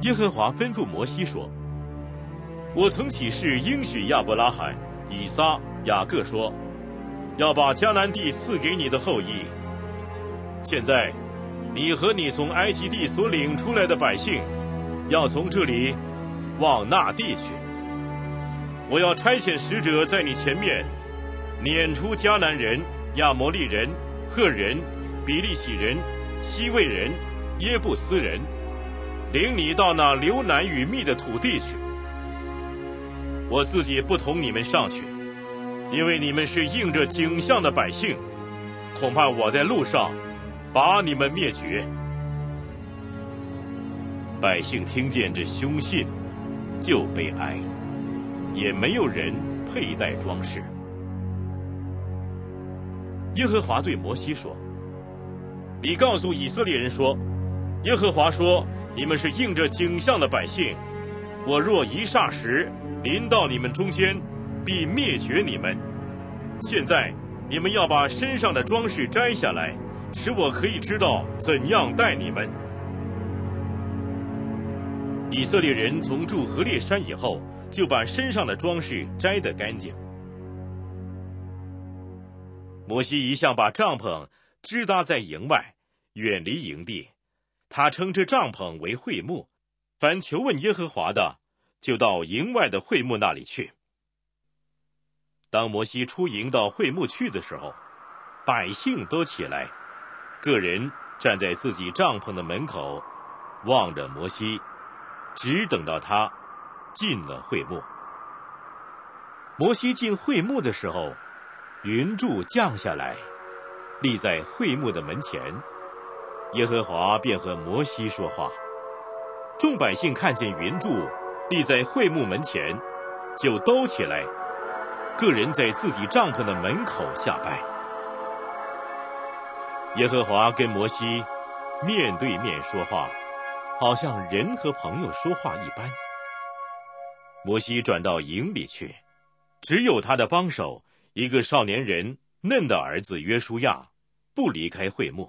耶和华吩咐摩西说：我曾起誓应许亚伯拉罕、以撒、雅各说，要把迦南地赐给你的后裔。现在你和你从埃及地所领出来的百姓，要从这里往那地去。我要差遣使者在你前面，撵出迦南人、亚摩利人、赫人、比利洗人、西魏人、耶布斯人，领你到那流奶与蜜的土地去。我自己不同你们上去，因为你们是应着景象的百姓，恐怕我在路上把你们灭绝。百姓听见这凶信，就悲哀，也没有人佩戴装饰。耶和华对摩西说：你告诉以色列人说，耶和华说，你们是应着景象的百姓，我若一霎时临到你们中间，必灭绝你们。现在你们要把身上的装饰摘下来，使我可以知道怎样待你们。以色列人从住何烈山以后，就把身上的装饰摘得干净。摩西一向把帐篷支搭在营外，远离营地。他称这帐篷为会幕，凡求问耶和华的，就到营外的会幕那里去。当摩西出营到会幕去的时候，百姓都起来，个人站在自己帐篷的门口，望着摩西，只等到他进了会幕。摩西进会幕的时候，云柱降下来，立在会幕的门前，耶和华便和摩西说话。众百姓看见云柱立在会幕门前，就都起来，个人在自己帐篷的门口下拜。耶和华跟摩西面对面说话，好像人和朋友说话一般。摩西转到营里去，只有他的帮手一个少年人嫩的儿子约书亚不离开会幕。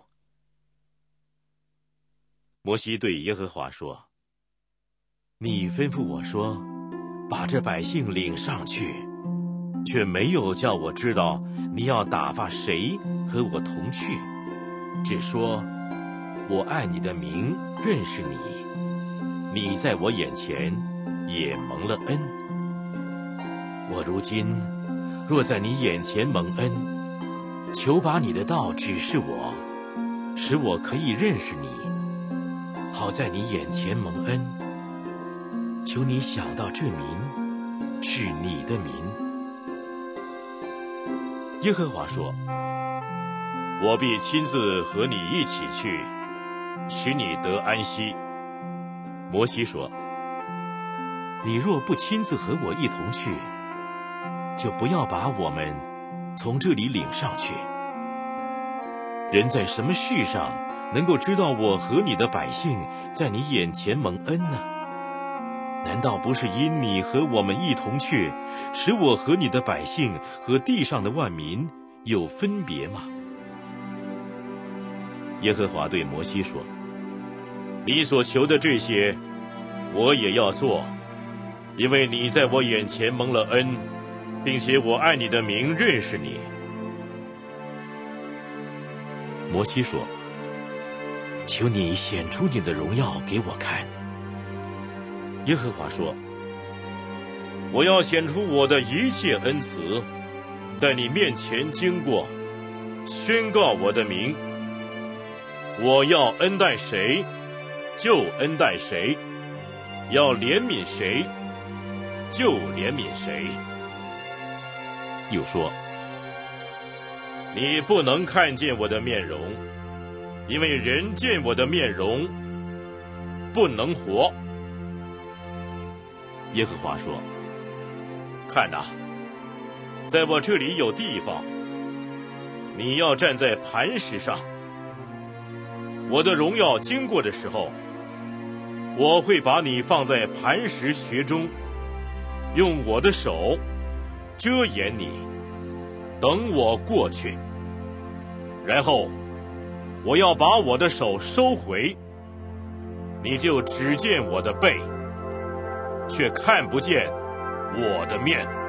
摩西对耶和华说：你吩咐我说，把这百姓领上去，却没有叫我知道你要打发谁和我同去，只说我爱你的名认识你，你在我眼前也蒙了恩。我如今若在你眼前蒙恩，求把你的道指示我，使我可以认识你，好在你眼前蒙恩。求你想到这民是你的民。耶和华说：我必亲自和你一起去，使你得安息。摩西说：你若不亲自和我一同去，就不要把我们从这里领上去。人在什么事上能够知道我和你的百姓在你眼前蒙恩呢？难道不是因你和我们一同去，使我和你的百姓和地上的万民有分别吗？耶和华对摩西说：你所求的这些，我也要做，因为你在我眼前蒙了恩，并且我爱你的名认识你。摩西说：求你显出你的荣耀给我看。耶和华说：我要显出我的一切恩慈，在你面前经过，宣告我的名。我要恩待谁，就恩待谁；要怜悯谁，就怜悯谁。又说：你不能看见我的面容，因为人见我的面容不能活。耶和华说：看哪，在我这里有地方，你要站在磐石上。我的荣耀经过的时候，我会把你放在磐石穴中，用我的手遮掩你，等我过去。然后我要把我的手收回， 你就只见我的背，却看不见我的面。